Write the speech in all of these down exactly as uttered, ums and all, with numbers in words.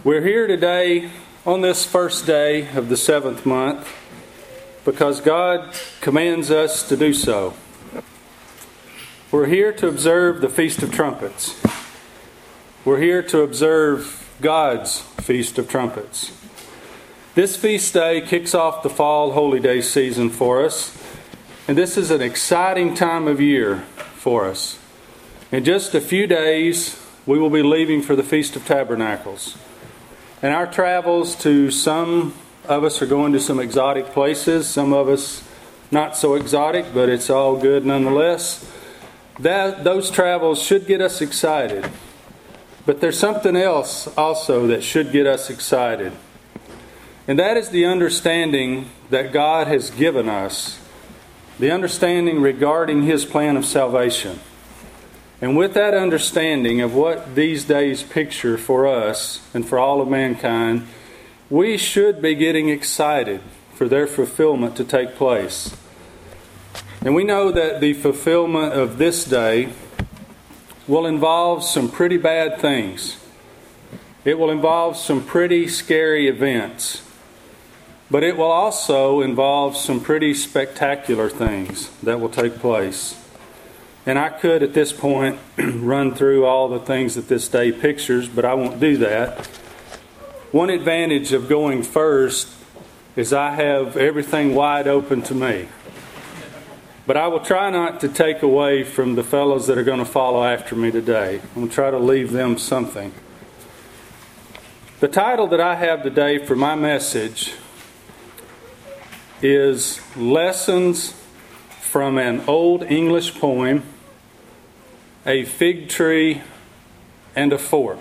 We're here today on this first day of the seventh month because God commands us to do so. We're here to observe the Feast of Trumpets. We're here to observe God's Feast of Trumpets. This feast day kicks off the fall holy day season for us, and this is an exciting time of year for us. In just a few days, we will be leaving for the Feast of Tabernacles. And our travels to some of us are going to some exotic places, some of us not so exotic, but it's all good nonetheless. That those travels should get us excited. But there's something else also that should get us excited. And that is the understanding that God has given us, the understanding regarding His plan of salvation. And with that understanding of what these days picture for us and for all of mankind, we should be getting excited for their fulfillment to take place. And we know that the fulfillment of this day will involve some pretty bad things. It will involve some pretty scary events. But it will also involve some pretty spectacular things that will take place. And I could at this point run through all the things that this day pictures, but I won't do that. One advantage of going first is I have everything wide open to me. But I will try not to take away from the fellows that are going to follow after me today. I'm going to try to leave them something. The title that I have today for my message is Lessons from an Old English Poem, a Fig Tree, and a Fork.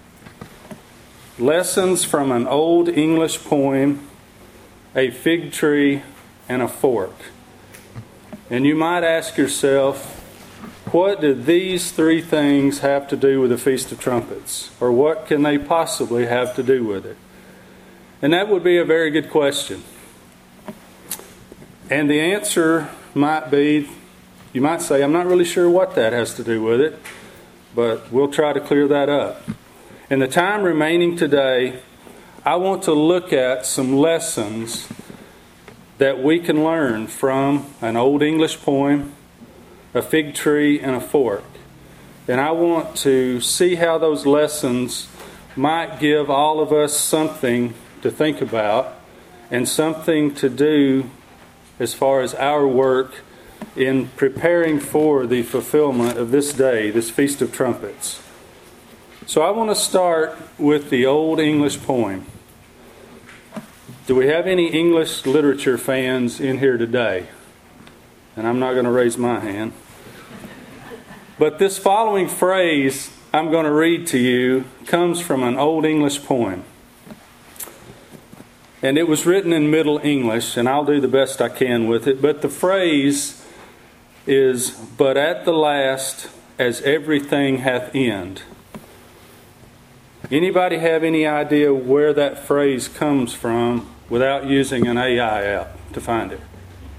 Lessons from an Old English Poem, a Fig Tree, and a Fork. And you might ask yourself, what do these three things have to do with the Feast of Trumpets? Or what can they possibly have to do with it? And that would be a very good question. And the answer might be, you might say, I'm not really sure what that has to do with it, but we'll try to clear that up. In the time remaining today, I want to look at some lessons that we can learn from an Old English poem, a fig tree, and a fork. And I want to see how those lessons might give all of us something to think about and something to do as far as our work in preparing for the fulfillment of this day, this Feast of Trumpets. So I want to start with the Old English poem. Do we have any English literature fans in here today? And I'm not going to raise my hand. But this following phrase I'm going to read to you comes from an Old English poem. And it was written in Middle English, and I'll do the best I can with it. But the phrase is, but at the last, as everything hath end. Anybody have any idea where that phrase comes from without using an A I app to find it?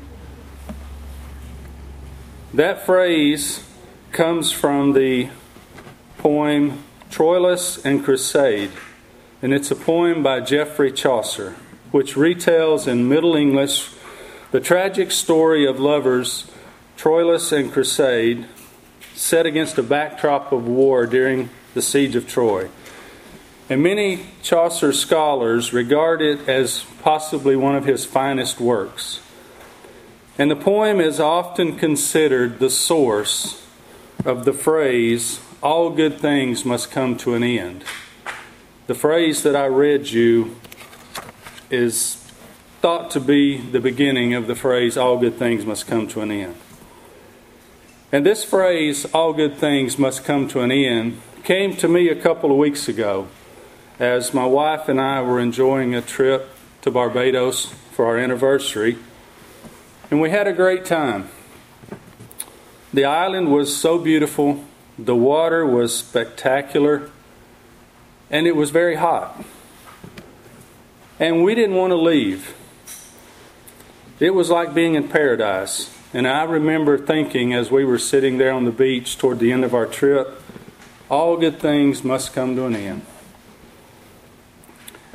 That phrase comes from the poem Troilus and Cresside, and it's a poem by Geoffrey Chaucer, which retells in Middle English the tragic story of lovers Troilus and Cresside set against a backdrop of war during the siege of Troy. And many Chaucer scholars regard it as possibly one of his finest works. And the poem is often considered the source of the phrase, all good things must come to an end. The phrase that I read you is thought to be the beginning of the phrase, all good things must come to an end. And this phrase, all good things must come to an end, came to me a couple of weeks ago as my wife and I were enjoying a trip to Barbados for our anniversary. And we had a great time. The island was so beautiful, the water was spectacular, and it was very hot. And we didn't want to leave. It was like being in paradise. And I remember thinking as we were sitting there on the beach toward the end of our trip, all good things must come to an end.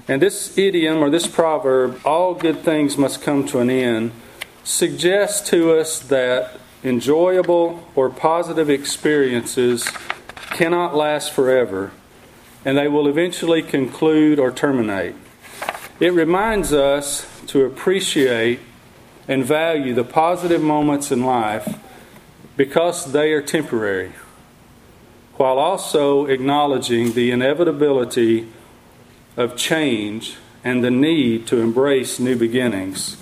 And this idiom or this proverb, all good things must come to an end, suggests to us that enjoyable or positive experiences cannot last forever, and they will eventually conclude or terminate. It reminds us to appreciate and value the positive moments in life because they are temporary, while also acknowledging the inevitability of change and the need to embrace new beginnings.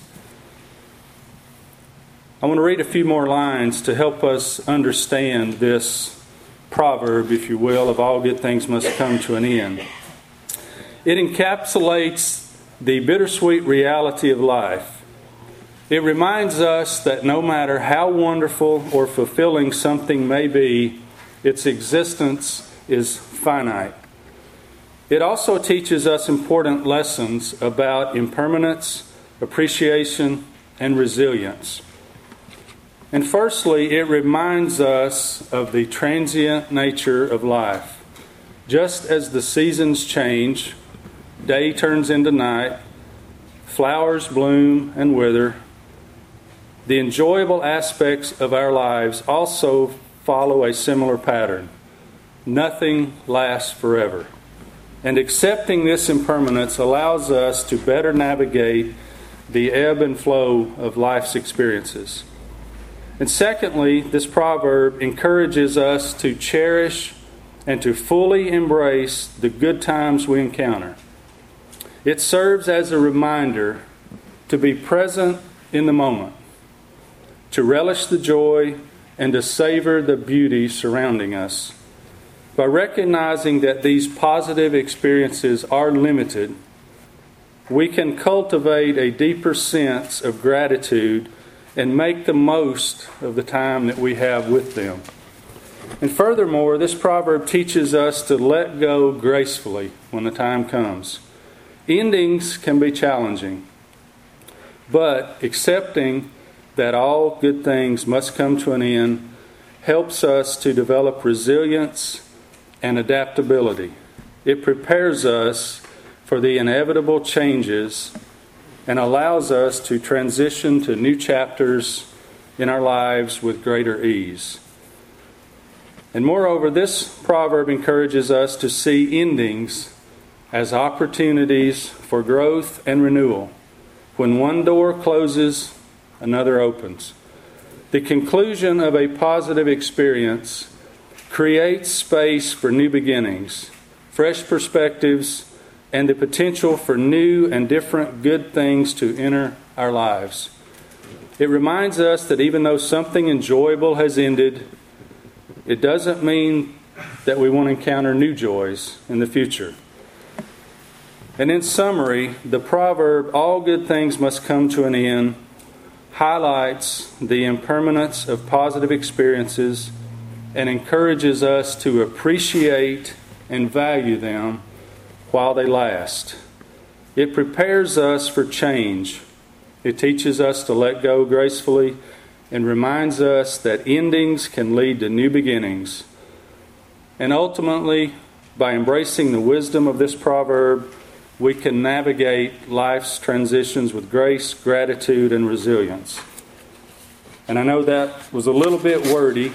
I want to read a few more lines to help us understand this proverb, if you will, of all good things must come to an end. It encapsulates the bittersweet reality of life. It reminds us that no matter how wonderful or fulfilling something may be, its existence is finite. It also teaches us important lessons about impermanence, appreciation, and resilience. And firstly, it reminds us of the transient nature of life. Just as the seasons change, day turns into night, flowers bloom and wither, the enjoyable aspects of our lives also follow a similar pattern. Nothing lasts forever. And accepting this impermanence allows us to better navigate the ebb and flow of life's experiences. And secondly, this proverb encourages us to cherish and to fully embrace the good times we encounter. It serves as a reminder to be present in the moment, to relish the joy, and to savor the beauty surrounding us. By recognizing that these positive experiences are limited, we can cultivate a deeper sense of gratitude and make the most of the time that we have with them. And furthermore, this proverb teaches us to let go gracefully when the time comes. Endings can be challenging, but accepting that all good things must come to an end helps us to develop resilience and adaptability. It prepares us for the inevitable changes and allows us to transition to new chapters in our lives with greater ease. And moreover, this proverb encourages us to see endings as opportunities for growth and renewal. When one door closes, another opens. The conclusion of a positive experience creates space for new beginnings, fresh perspectives, and the potential for new and different good things to enter our lives. It reminds us that even though something enjoyable has ended, it doesn't mean that we won't encounter new joys in the future. And in summary, the proverb, all good things must come to an end, highlights the impermanence of positive experiences and encourages us to appreciate and value them while they last. It prepares us for change. It teaches us to let go gracefully and reminds us that endings can lead to new beginnings. And ultimately, by embracing the wisdom of this proverb, we can navigate life's transitions with grace, gratitude, and resilience. And I know that was a little bit wordy,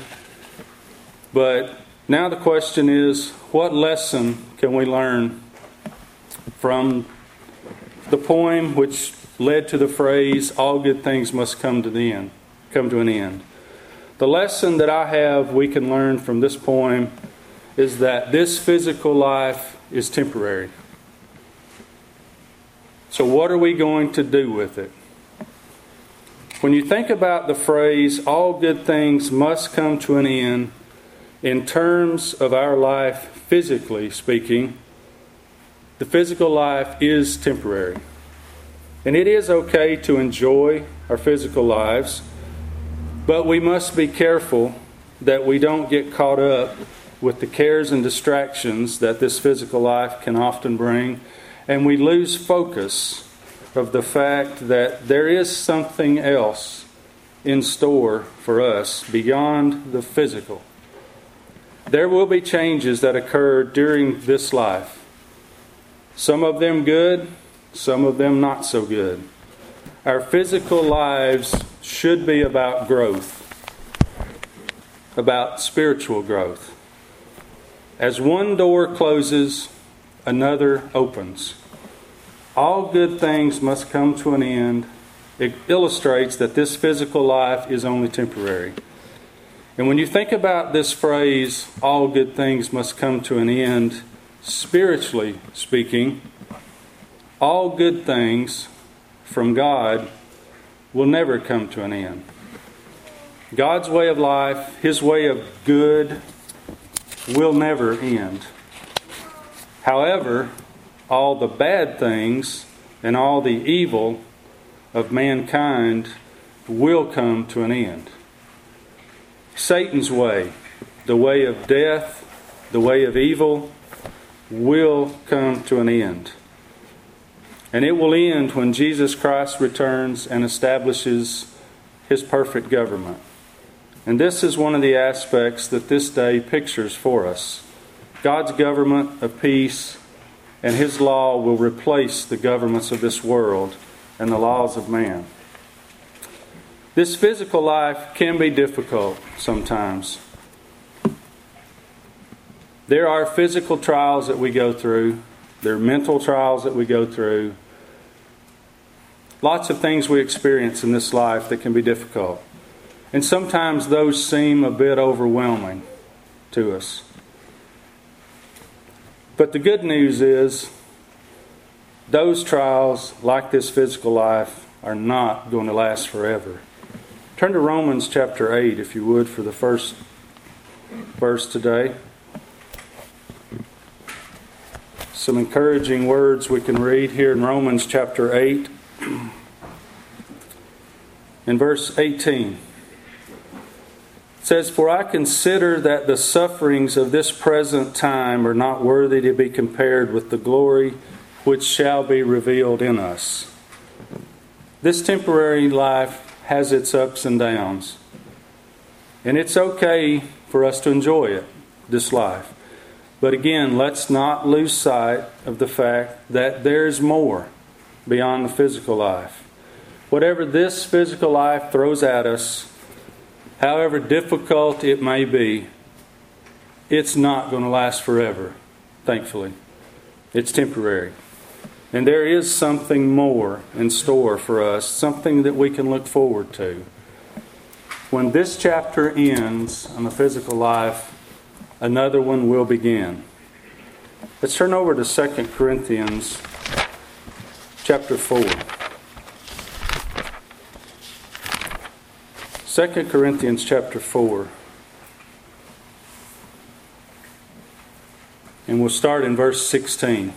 but now the question is, what lesson can we learn from the poem which led to the phrase, all good things must come to the end, come to an end? The lesson that I have we can learn from this poem is that this physical life is temporary. So what are we going to do with it? When you think about the phrase, all good things must come to an end, in terms of our life, physically speaking, the physical life is temporary. And it is okay to enjoy our physical lives, but we must be careful that we don't get caught up with the cares and distractions that this physical life can often bring, and we lose focus of the fact that there is something else in store for us beyond the physical. There will be changes that occur during this life. Some of them good, some of them not so good. Our physical lives should be about growth, about spiritual growth. As one door closes, another opens. All good things must come to an end. It illustrates that this physical life is only temporary. And when you think about this phrase, all good things must come to an end, spiritually speaking, all good things from God will never come to an end. God's way of life, His way of good, will never end. However, all the bad things and all the evil of mankind will come to an end. Satan's way, the way of death, the way of evil, will come to an end. And it will end when Jesus Christ returns and establishes His perfect government. And this is one of the aspects that this day pictures for us. God's government of peace and His law will replace the governments of this world and the laws of man. This physical life can be difficult sometimes. There are physical trials that we go through. There are mental trials that we go through. Lots of things we experience in this life that can be difficult. And sometimes those seem a bit overwhelming to us. But the good news is, those trials, like this physical life, are not going to last forever. Turn to Romans chapter eight, if you would, for the first verse today. Some encouraging words we can read here in Romans chapter eight. In verse eighteen. It says, "For I consider that the sufferings of this present time are not worthy to be compared with the glory which shall be revealed in us." This temporary life has its ups and downs. And it's okay for us to enjoy it, this life. But again, let's not lose sight of the fact that there's more beyond the physical life. Whatever this physical life throws at us, however difficult it may be, it's not going to last forever, thankfully. It's temporary. And there is something more in store for us, something that we can look forward to. When this chapter ends on the physical life, another one will begin. Let's turn over to Second Corinthians chapter four. Second Corinthians chapter four. And we'll start in verse sixteen.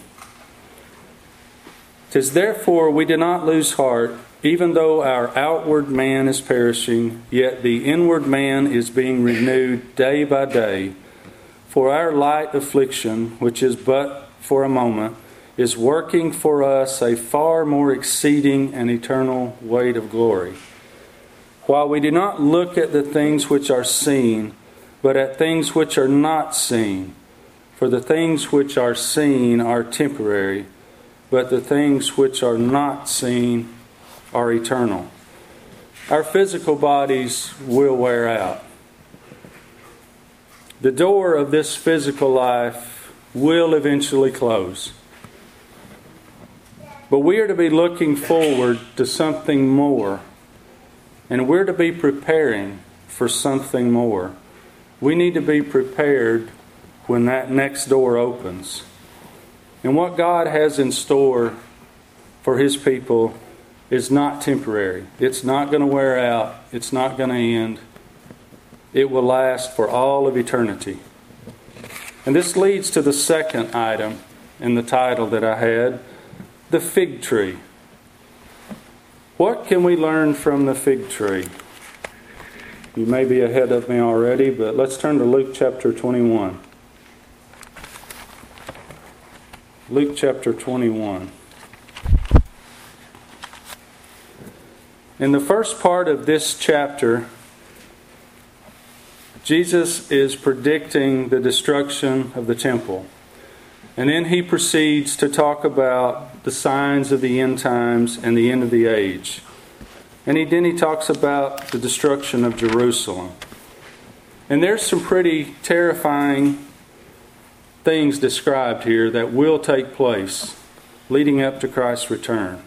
"'Tis therefore we do not lose heart, even though our outward man is perishing, yet the inward man is being renewed day by day. For our light affliction, which is but for a moment, is working for us a far more exceeding and eternal weight of glory. While we do not look at the things which are seen, but at things which are not seen. For the things which are seen are temporary, but the things which are not seen are eternal." Our physical bodies will wear out. The door of this physical life will eventually close. But we are to be looking forward to something more. And we're to be preparing for something more. We need to be prepared when that next door opens. And what God has in store for His people is not temporary. It's not going to wear out. It's not going to end. It will last for all of eternity. And this leads to the second item in the title that I had, the fig tree. What can we learn from the fig tree? You may be ahead of me already, but let's turn to Luke chapter twenty-one. Luke chapter twenty-one. In the first part of this chapter, Jesus is predicting the destruction of the temple. And then he proceeds to talk about the signs of the end times and the end of the age. And he, then he talks about the destruction of Jerusalem. And there's some pretty terrifying things described here that will take place leading up to Christ's return.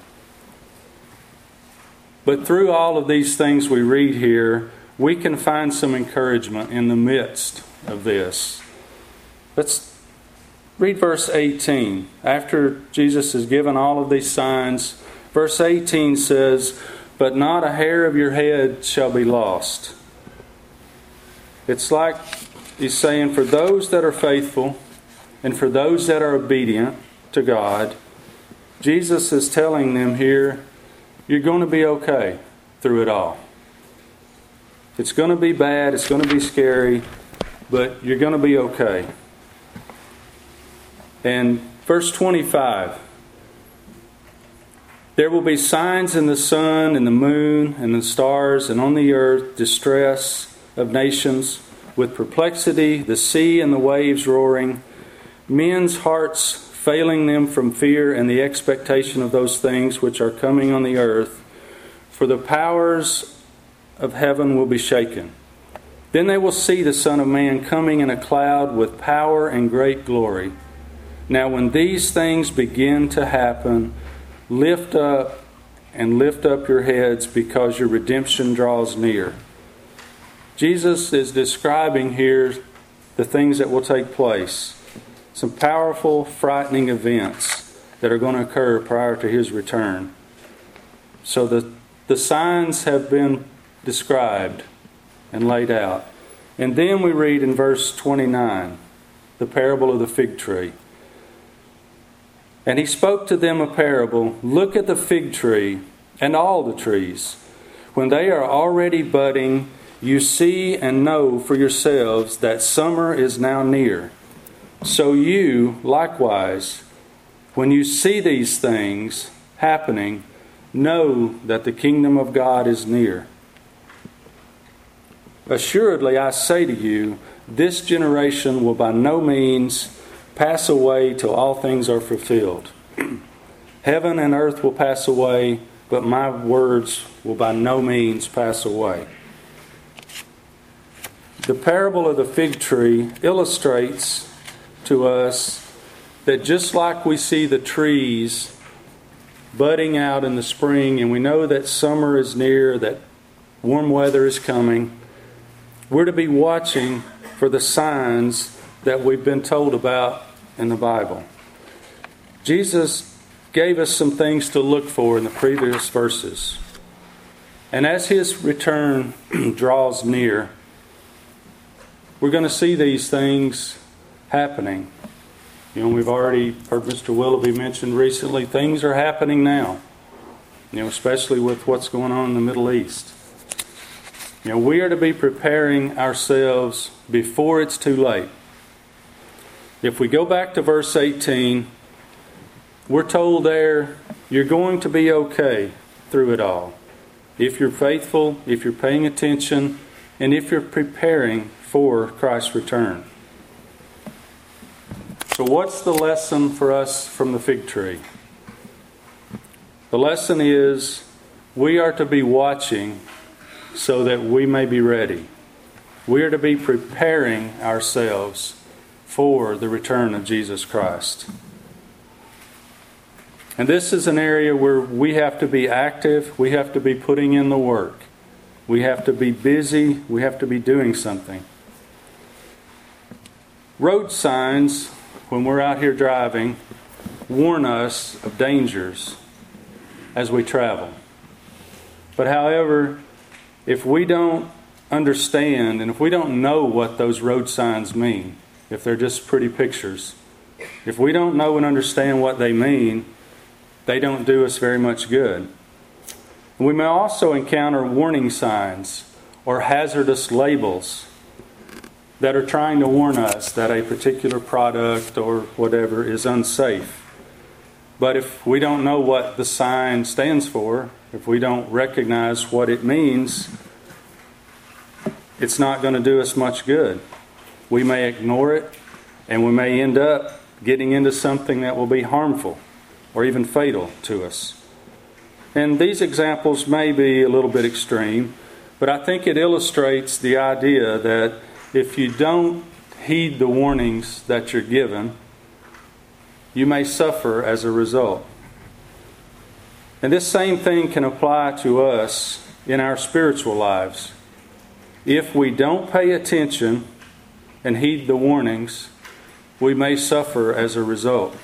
But through all of these things we read here, we can find some encouragement in the midst of this. Let's read verse eighteen. After Jesus has given all of these signs, verse eighteen says, "But not a hair of your head shall be lost." It's like he's saying, for those that are faithful and for those that are obedient to God, Jesus is telling them here, you're going to be okay through it all. It's going to be bad, it's going to be scary, but you're going to be okay. And verse twenty-five, there will be signs in the sun and the moon and the stars and on the earth, distress of nations with perplexity, the sea and the waves roaring, men's hearts failing them from fear and the expectation of those things which are coming on the earth, for the powers of heaven will be shaken. Then they will see the Son of Man coming in a cloud with power and great glory. Now when these things begin to happen, lift up and lift up your heads, because your redemption draws near. Jesus is describing here the things that will take place. Some powerful, frightening events that are going to occur prior to His return. So the, the signs have been described and laid out. And then we read in verse twenty-nine, the parable of the fig tree. And he spoke to them a parable. Look at the fig tree and all the trees. When they are already budding, you see and know for yourselves that summer is now near. So you, likewise, when you see these things happening, know that the kingdom of God is near. Assuredly, I say to you, this generation will by no means pass away till all things are fulfilled. Heaven and earth will pass away, but my words will by no means pass away. The parable of the fig tree illustrates to us that just like we see the trees budding out in the spring, and we know that summer is near, that warm weather is coming, we're to be watching for the signs that we've been told about in the Bible. Jesus gave us some things to look for in the previous verses. And as His return draws near, we're going to see these things happening. You know, we've already heard Mister Willoughby mention recently, things are happening now. You know, especially with what's going on in the Middle East. You know, we are to be preparing ourselves before it's too late. If we go back to verse eighteen, we're told there, you're going to be okay through it all. If you're faithful, if you're paying attention, and if you're preparing for Christ's return. So what's the lesson for us from the fig tree? The lesson is we are to be watching so that we may be ready. We are to be preparing ourselves for the return of Jesus Christ. And this is an area where we have to be active. We have to be putting in the work. We have to be busy. We have to be doing something. Road signs, when we're out here driving, warn us of dangers as we travel. But however, if we don't understand and if we don't know what those road signs mean, if they're just pretty pictures, if we don't know and understand what they mean, they don't do us very much good. We may also encounter warning signs or hazardous labels that are trying to warn us that a particular product or whatever is unsafe. But if we don't know what the sign stands for, if we don't recognize what it means, it's not going to do us much good. We may ignore it, and we may end up getting into something that will be harmful or even fatal to us. And these examples may be a little bit extreme, but I think it illustrates the idea that if you don't heed the warnings that you're given, you may suffer as a result. And this same thing can apply to us in our spiritual lives. If we don't pay attention and heed the warnings, we may suffer as a result.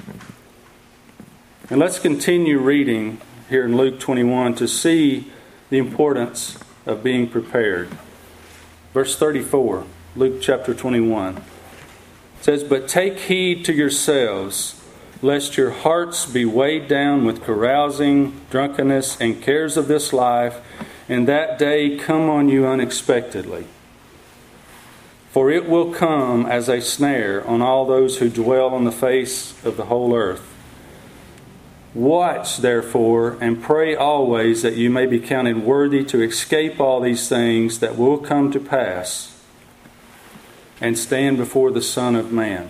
And let's continue reading here in Luke twenty-one to see the importance of being prepared. Verse thirty-four, Luke chapter twenty-one. It says, "But take heed to yourselves, lest your hearts be weighed down with carousing, drunkenness, and cares of this life, and that day come on you unexpectedly. For it will come as a snare on all those who dwell on the face of the whole earth. Watch, therefore, and pray always that you may be counted worthy to escape all these things that will come to pass and stand before the Son of Man."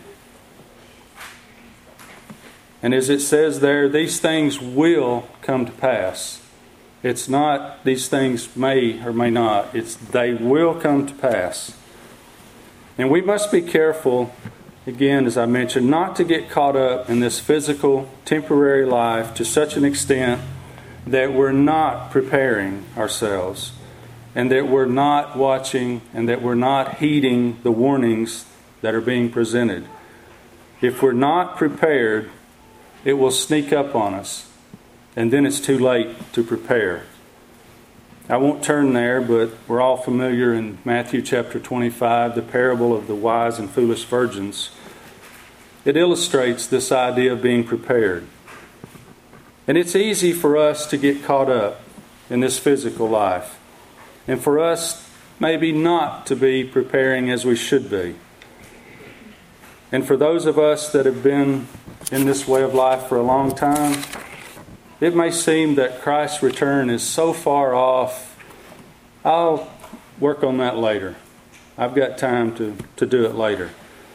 And as it says there, these things will come to pass. It's not these things may or may not. It's they will come to pass. And we must be careful, again, as I mentioned, not to get caught up in this physical, temporary life to such an extent that we're not preparing ourselves and that we're not watching and that we're not heeding the warnings that are being presented. If we're not prepared, it will sneak up on us, and then it's too late to prepare. I won't turn there, but we're all familiar in Matthew chapter twenty-five, the parable of the wise and foolish virgins. It illustrates this idea of being prepared. And it's easy for us to get caught up in this physical life, and for us maybe not to be preparing as we should be. And for those of us that have been in this way of life for a long time, it may seem that Christ's return is so far off. I'll work on that later. I've got time to, to do it later.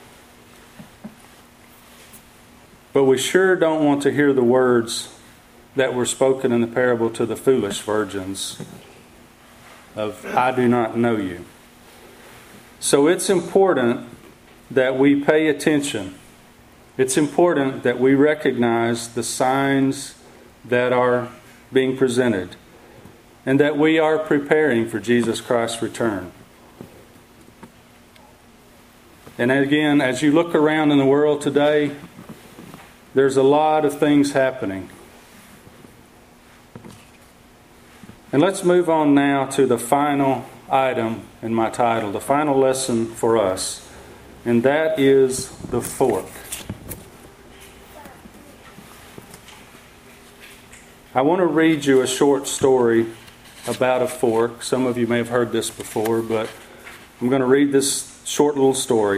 But we sure don't want to hear the words that were spoken in the parable to the foolish virgins of, "I do not know you." So it's important that we pay attention. It's important that we recognize the signs that are being presented and that we are preparing for Jesus Christ's return. And again, as you look around in the world today, there's a lot of things happening. And let's move on now to the final item in my title, the final lesson for us, and that is the fork. I want to read you a short story about a fork. Some of you may have heard this before, but I'm going to read this short little story.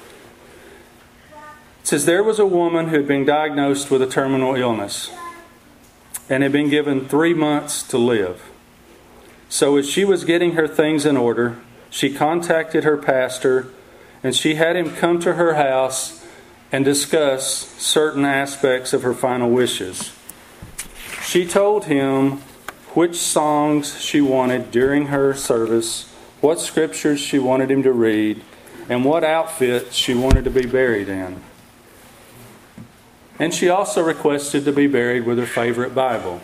It says, "There was a woman who had been diagnosed with a terminal illness and had been given three months to live. So as she was getting her things in order, she contacted her pastor and she had him come to her house and discuss certain aspects of her final wishes. She told him which songs she wanted during her service, what scriptures she wanted him to read, and what outfit she wanted to be buried in. And she also requested to be buried with her favorite Bible.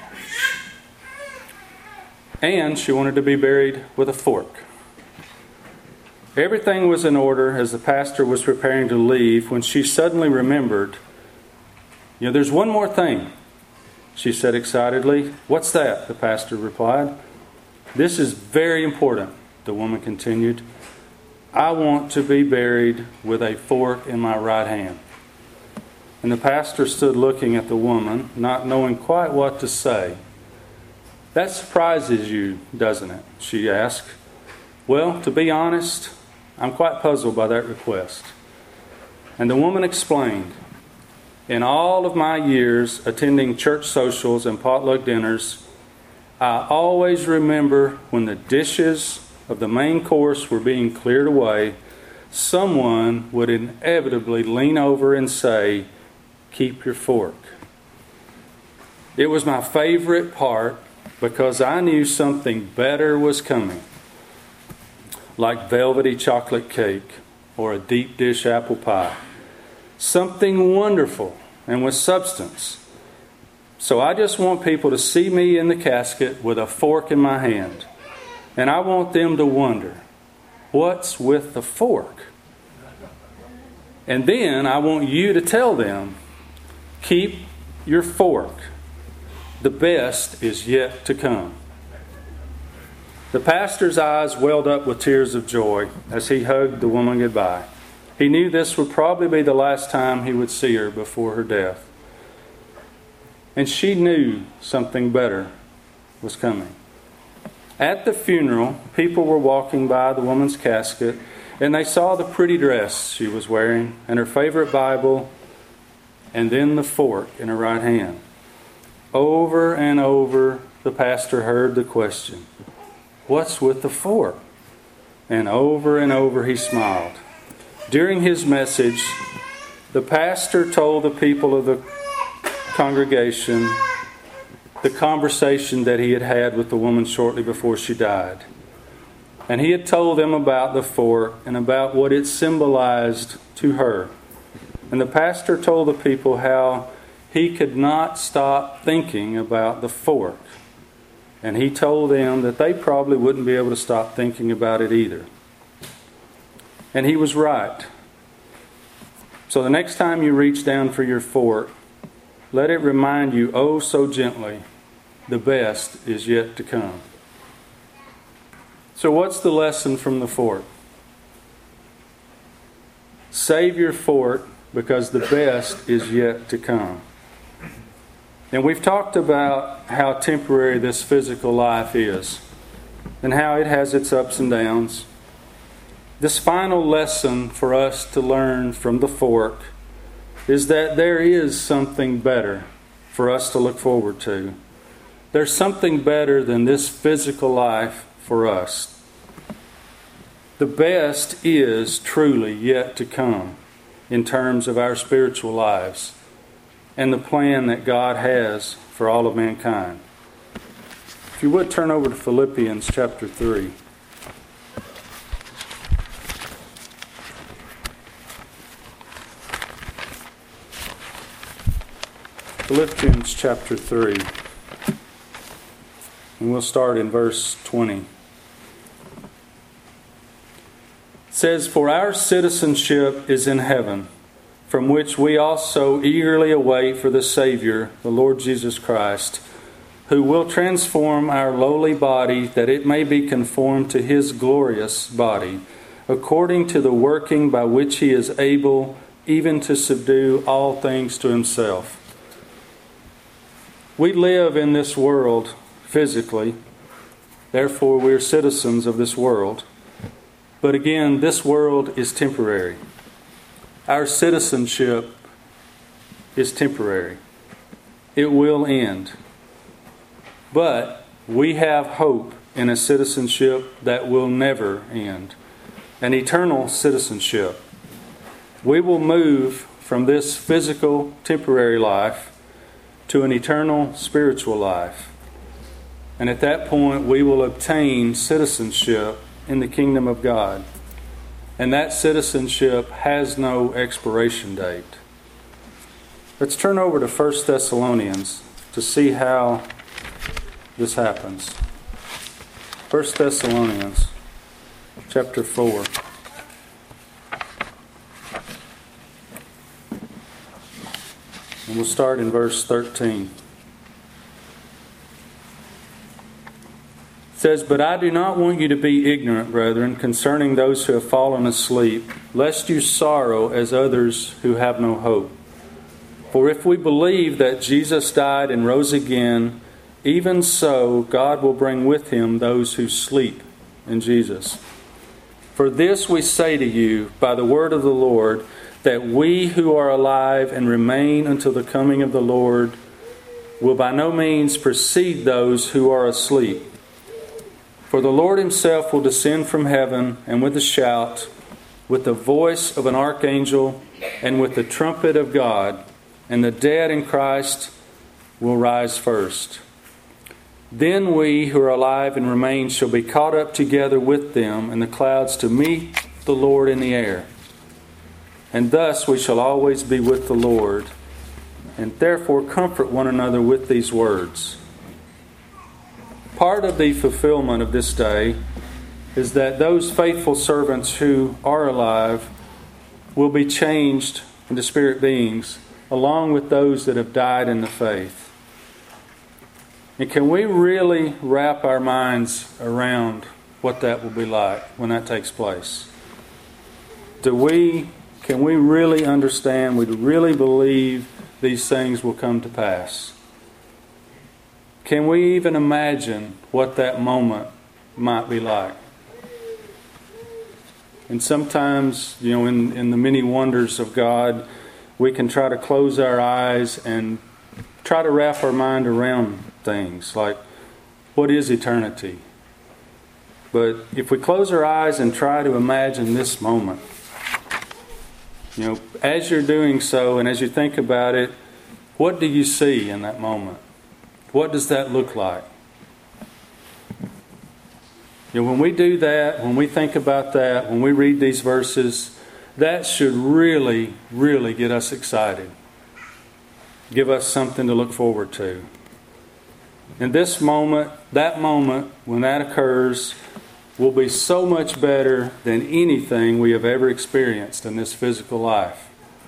And she wanted to be buried with a fork. Everything was in order as the pastor was preparing to leave when she suddenly remembered, you know, there's one more thing, she said excitedly. "What's that?" the pastor replied. "This is very important," the woman continued. "I want to be buried with a fork in my right hand." And the pastor stood looking at the woman, not knowing quite what to say. "That surprises you, doesn't it?" she asked. "Well, to be honest, I'm quite puzzled by that request." And the woman explained, "In all of my years attending church socials and potluck dinners, I always remember when the dishes of the main course were being cleared away, someone would inevitably lean over and say, "Keep your fork." It was my favorite part because I knew something better was coming, like velvety chocolate cake or a deep dish apple pie. Something wonderful and with substance. So I just want people to see me in the casket with a fork in my hand. And I want them to wonder, what's with the fork? And then I want you to tell them, keep your fork. The best is yet to come. The pastor's eyes welled up with tears of joy as he hugged the woman goodbye. He knew this would probably be the last time he would see her before her death. And she knew something better was coming. At the funeral, people were walking by the woman's casket, and they saw the pretty dress she was wearing, and her favorite Bible, and then the fork in her right hand. Over and over, the pastor heard the question, "What's with the fork?" And over and over he smiled. During his message, the pastor told the people of the congregation the conversation that he had had with the woman shortly before she died. And he had told them about the fork and about what it symbolized to her. And the pastor told the people how he could not stop thinking about the fork. And he told them that they probably wouldn't be able to stop thinking about it either. And he was right. So the next time you reach down for your fork, let it remind you, oh so gently, the best is yet to come. So what's the lesson from the fork? Save your fork because the best is yet to come. And we've talked about how temporary this physical life is and how it has its ups and downs. This final lesson for us to learn from the fork is that there is something better for us to look forward to. There's something better than this physical life for us. The best is truly yet to come in terms of our spiritual lives and the plan that God has for all of mankind. If you would turn over to Philippians chapter three. Philippians chapter three. And we'll start in verse twenty. It says, "For our citizenship is in heaven, from which we also eagerly await for the Savior, the Lord Jesus Christ, who will transform our lowly body that it may be conformed to His glorious body, according to the working by which He is able even to subdue all things to Himself." We live in this world physically, therefore we're citizens of this world. But again, this world is temporary. Our citizenship is temporary. It will end. But we have hope in a citizenship that will never end. An eternal citizenship. We will move from this physical, temporary life to an eternal spiritual life. And at that point, we will obtain citizenship in the kingdom of God. And that citizenship has no expiration date. Let's turn over to First Thessalonians to see how this happens. First Thessalonians chapter four. And we'll start in verse thirteen. It says, "But I do not want you to be ignorant, brethren, concerning those who have fallen asleep, lest you sorrow as others who have no hope. For if we believe that Jesus died and rose again, even so God will bring with Him those who sleep in Jesus. For this we say to you by the word of the Lord, that we who are alive and remain until the coming of the Lord will by no means precede those who are asleep. For the Lord Himself will descend from heaven, and with a shout, with the voice of an archangel and with the trumpet of God, and the dead in Christ will rise first. Then we who are alive and remain shall be caught up together with them in the clouds to meet the Lord in the air. And thus we shall always be with the Lord, and therefore comfort one another with these words. Part of the fulfillment of this day is that those faithful servants who are alive will be changed into spirit beings, along with those that have died in the faith. And can we really wrap our minds around what that will be like when that takes place? Do we, can we really understand, we really believe these things will come to pass? Can we even imagine what that moment might be like? And sometimes, you know, in, in the many wonders of God, we can try to close our eyes and try to wrap our mind around things like, what is eternity? But if we close our eyes and try to imagine this moment, you know, as you're doing so and as you think about it, what do you see in that moment? What does that look like? You know, when we do that, when we think about that, when we read these verses, that should really, really get us excited. Give us something to look forward to. And this moment, that moment, when that occurs, will be so much better than anything we have ever experienced in this physical life.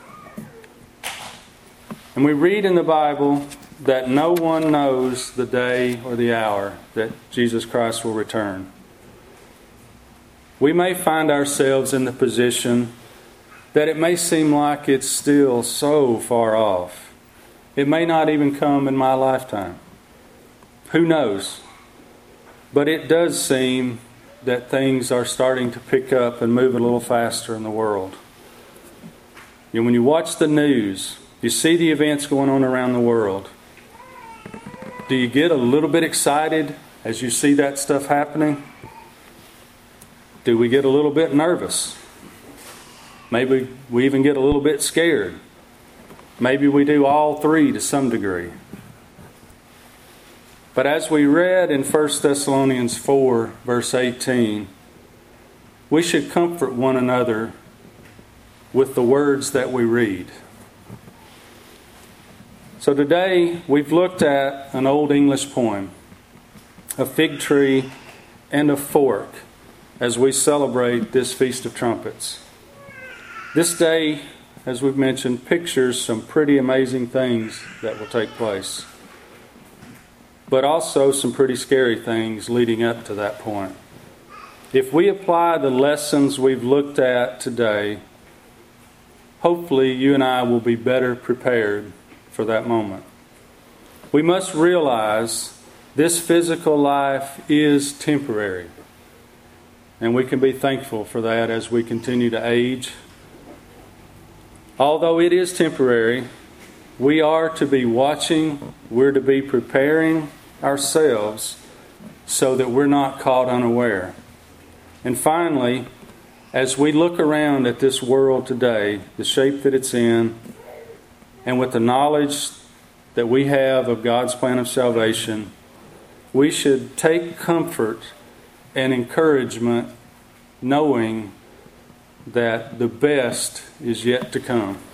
And we read in the Bible that no one knows the day or the hour that Jesus Christ will return. We may find ourselves in the position that it may seem like it's still so far off. It may not even come in my lifetime. Who knows? But it does seem that things are starting to pick up and move a little faster in the world. You know, when you watch the news, you see the events going on around the world. Do you get a little bit excited as you see that stuff happening? Do we get a little bit nervous? Maybe we even get a little bit scared. Maybe we do all three to some degree. But as we read in First Thessalonians four, verse eighteen, we should comfort one another with the words that we read. So today we've looked at an old English poem, a fig tree and a fork, as we celebrate this Feast of Trumpets. This day, as we've mentioned, pictures some pretty amazing things that will take place, but also some pretty scary things leading up to that point. If we apply the lessons we've looked at today, hopefully you and I will be better prepared for that moment. We must realize this physical life is temporary, and we can be thankful for that as we continue to age. Although it is temporary, we are to be watching, we're to be preparing ourselves so that we're not caught unaware. And finally, as we look around at this world today, the shape that it's in, and with the knowledge that we have of God's plan of salvation, we should take comfort and encouragement knowing that the best is yet to come.